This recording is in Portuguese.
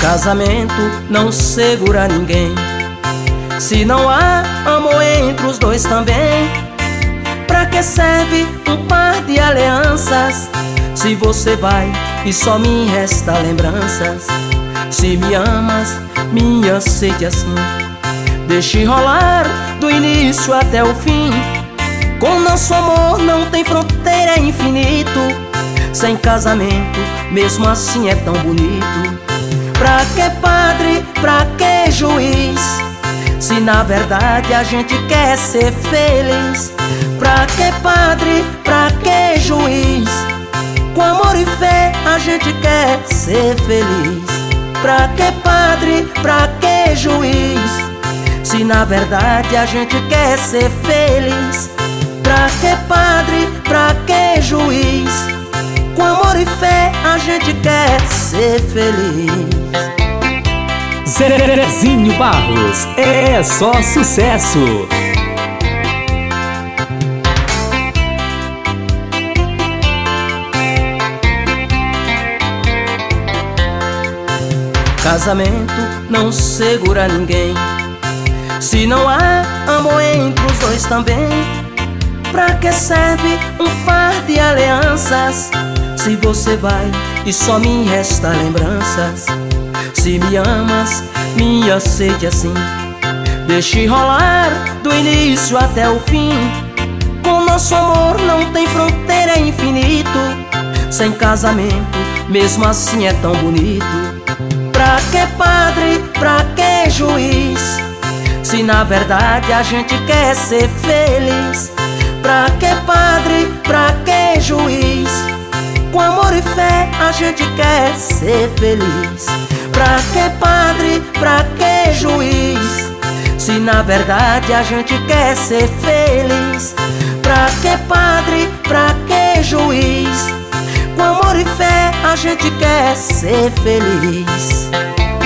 Casamento não segura ninguém. Se não há amor entre os dois também, pra que serve um par de alianças? Se você vai e só me resta lembranças. Se me amas, me aceite assim. Deixe rolar do início até o fim. Com nosso amor não tem fronteira, é infinito. Sem casamento, mesmo assim é tão bonito. Pra que padre, pra que juiz, se na verdade a gente quer ser feliz? Pra que padre, pra que juiz, com amor e fé a gente quer ser feliz. Pra que padre, pra que juiz, se na verdade a gente quer ser feliz? Pra que padre, pra que juiz, com amor e fé a gente quer ser feliz. Zezinho Barros, é só sucesso. Casamento não segura ninguém. Se não há amor entre os dois também, pra que serve um par de alianças? Se você vai e só me resta lembranças. Se me amas, me aceite assim. Deixe rolar do início até o fim. Com nosso amor não tem fronteira, é infinito. Sem casamento, mesmo assim é tão bonito. Pra que padre, pra que juiz, se na verdade a gente quer ser feliz? Pra que padre, pra que juiz, com amor e fé a gente quer ser feliz. Pra que padre, pra que juiz, se na verdade a gente quer ser feliz? Pra que padre, pra que juiz, com amor e fé a gente quer ser feliz.